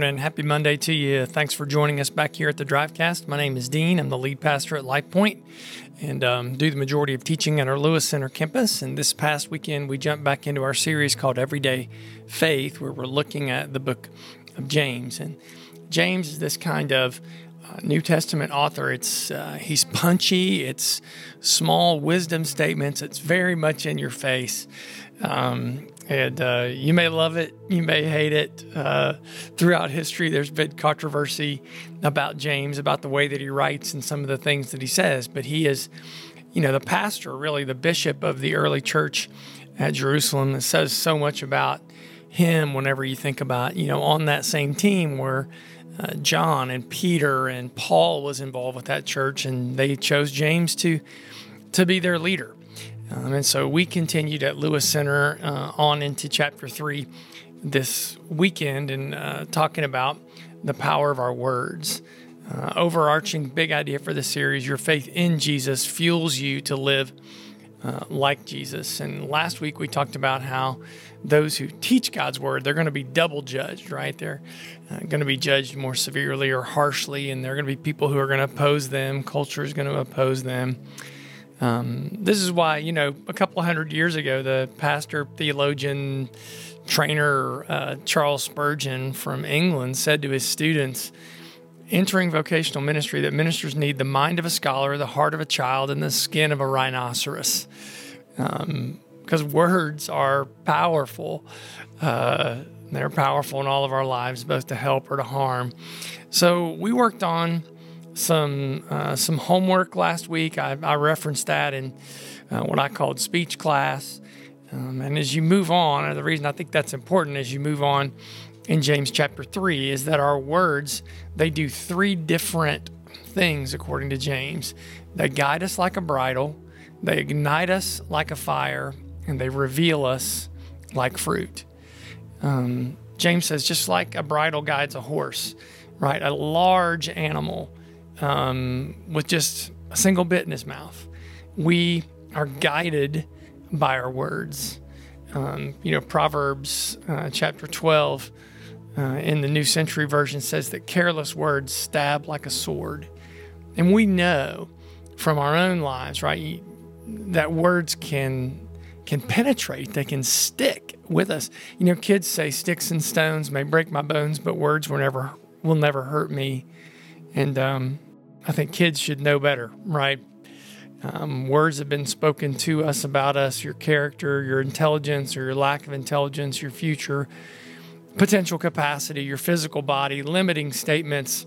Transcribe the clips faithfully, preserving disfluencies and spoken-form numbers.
morning. Happy Monday to you. Thanks for joining us back here at the Drivecast. My name is Dean. I'm the lead pastor at Life Point and um, do the majority of teaching at our Lewis Center campus. And this past weekend, we jumped back into our series called Everyday Faith, where we're looking at the book of James. And James is this kind of uh, New Testament author. It's uh, he's punchy. It's small wisdom statements. It's very much in your face. Um, and uh, you may love it, you may hate it. Uh, throughout history, there's been controversy about James, about the way that he writes and some of the things that he says. But he is, you know, the pastor, really the bishop of the early church at Jerusalem. It says so much about him whenever you think about, you know, on that same team where uh, John and Peter and Paul was involved with that church, and they chose James to to be their leader. Um, and so we continued at Lewis Center uh, on into chapter three this weekend and uh, talking about the power of our words. Uh, overarching big idea for this series, your faith in Jesus fuels you to live uh, like Jesus. And last week we talked about how those who teach God's word, they're going to be double judged, right? They're uh, going to be judged more severely or harshly, and there are going to be people who are going to oppose them. Culture is going to oppose them. Um, this is why, you know, a couple hundred years ago, the pastor, theologian, trainer, uh, Charles Spurgeon from England said to his students entering vocational ministry that ministers need the mind of a scholar, the heart of a child, and the skin of a rhinoceros. Um, because words are powerful. Uh, they're powerful in all of our lives, both to help or to harm. So we worked on some uh, some homework last week. I, I referenced that in uh, what I called speech class. Um, and as you move on, and the reason I think that's important as you move on in James chapter three is that our words, they do three different things according to James. They guide us like a bridle, they ignite us like a fire, and they reveal us like fruit. Um, James says, just like a bridle guides a horse, right? A large animal Um, with just a single bit in his mouth. We are guided by our words. Um, you know, Proverbs uh, chapter twelve uh, in the New Century Version says that careless words stab like a sword. And we know from our own lives, right, that words can can penetrate, they can stick with us. You know, kids say sticks and stones may break my bones, but words will never, will never hurt me. And um, I think kids should know better, right? Um, words have been spoken to us about us, your character, your intelligence, or your lack of intelligence, your future potential capacity, your physical body, limiting statements.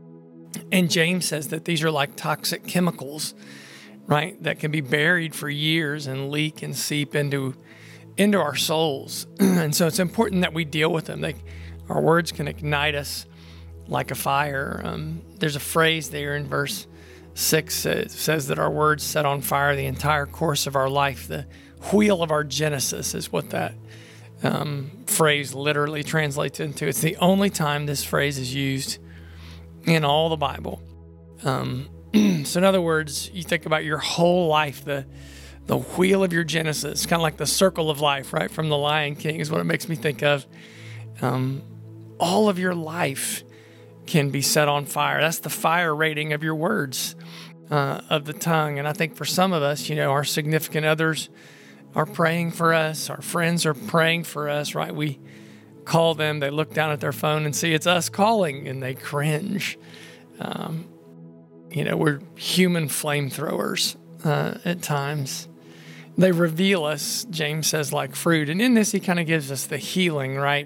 And James says that these are like toxic chemicals, right? That can be buried for years and leak and seep into, into our souls. And so it's important that we deal with them. They, our words can ignite us like a fire. Um, there's a phrase there in verse six. It says that our words set on fire the entire course of our life. The wheel of our Genesis is what that um, phrase literally translates into. It's the only time this phrase is used in all the Bible. Um, so in other words, you think about your whole life, the the wheel of your Genesis, kind of like the circle of life, right? From The Lion King is what it makes me think of. Um, all of your life can be set on fire. That's the fire rating of your words, uh, of the tongue. And I think for some of us, you know, our significant others are praying for us. Our friends are praying for us, right? We call them, they look down at their phone and see it's us calling, and they cringe. Um, you know, we're human flamethrowers uh, at times. They reveal us, James says, like fruit. And in this, he kind of gives us the healing, right?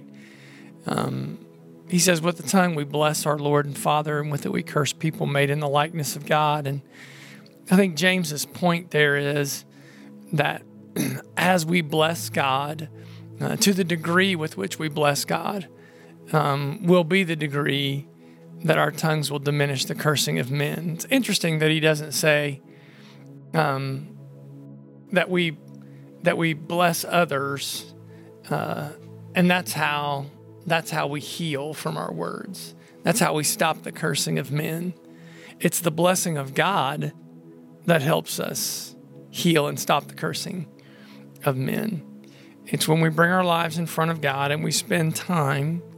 Um, He says, with the tongue we bless our Lord and Father, and with it we curse people made in the likeness of God. And I think James's point there is that as we bless God, uh, to the degree with which we bless God, um, will be the degree that our tongues will diminish the cursing of men. It's interesting that he doesn't say um, that we that we bless others, uh, and that's how. That's how we heal from our words. That's how we stop the cursing of men. It's the blessing of God that helps us heal and stop the cursing of men. It's when we bring our lives in front of God and we spend time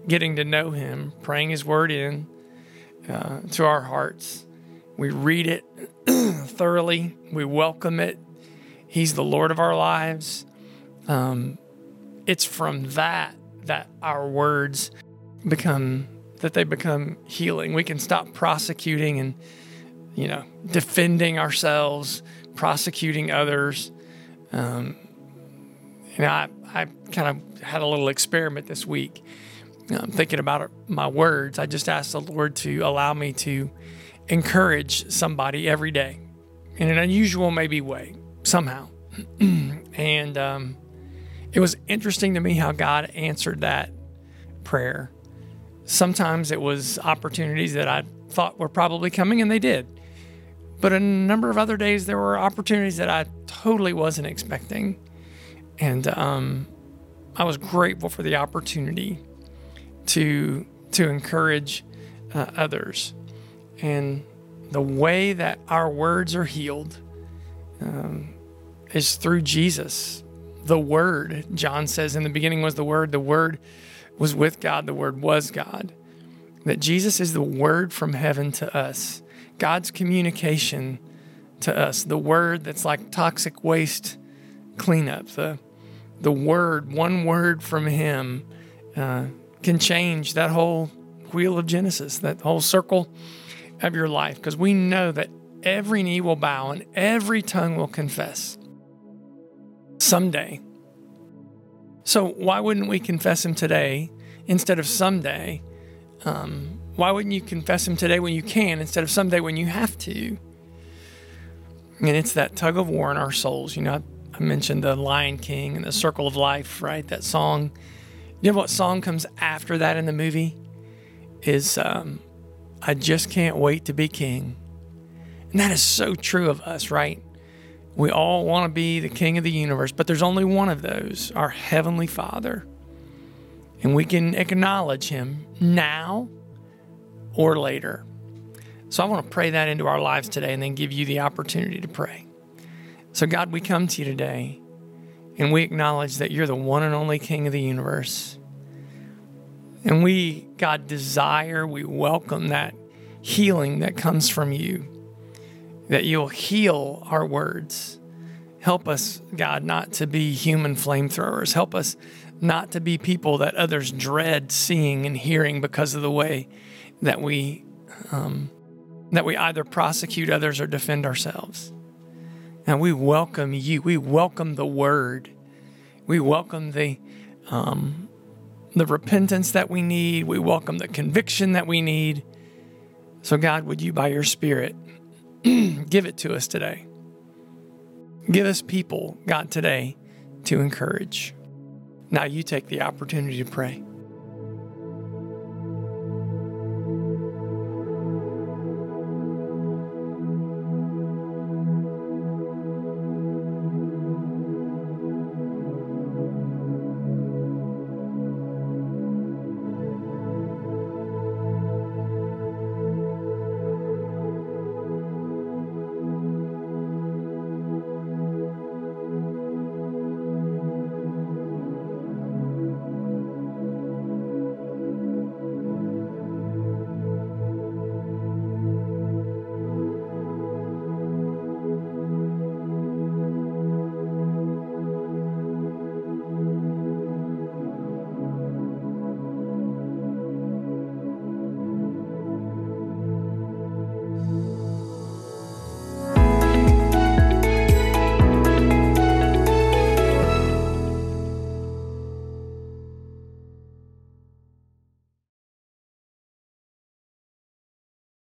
getting to know him, praying his word in uh, to our hearts. We read it thoroughly. We welcome it. He's the Lord of our lives. Um, it's from that that our words become, that they become healing. We can stop prosecuting and, you know, defending ourselves, prosecuting others. Um, you know, I, I kind of had a little experiment this week. Um, thinking about my words, I just asked the Lord to allow me to encourage somebody every day in an unusual maybe way, somehow. and um, it was interesting to me how God answered that prayer. Sometimes it was opportunities that I thought were probably coming, and they did. But a number of other days, there were opportunities that I totally wasn't expecting. And um, I was grateful for the opportunity to to encourage uh, others. And the way that our words are healed um, is through Jesus. The Word, John says, in the beginning was the Word. The Word was with God. The Word was God. That Jesus is the Word from heaven to us. God's communication to us. The Word that's like toxic waste cleanup. The, the Word, one word from Him uh, can change that whole wheel of Genesis, that whole circle of your life. Because we know that every knee will bow and every tongue will confess someday. So why wouldn't we confess Him today instead of someday? Um, why wouldn't you confess Him today when you can instead of someday when you have to? And it's that tug of war in our souls. You know, I mentioned the Lion King and the Circle of Life, right? That song. You know what song comes after that in the movie? Is um, I Just Can't Wait to Be King. And that is so true of us, right? We all want to be the king of the universe, but there's only one of those, our Heavenly Father. And we can acknowledge Him now or later. So I want to pray that into our lives today and then give you the opportunity to pray. So God, we come to you today and we acknowledge that you're the one and only King of the universe. And we, God, desire, we welcome that healing that comes from you. That you'll heal our words. Help us, God, not to be human flamethrowers. Help us not to be people that others dread seeing and hearing because of the way that we um, that we either prosecute others or defend ourselves. And we welcome you. We welcome the word. We welcome the um, the repentance that we need. We welcome the conviction that we need. So God, would you, by your Spirit, give it to us today. Give us people, God, today to encourage. Now you take the opportunity to pray.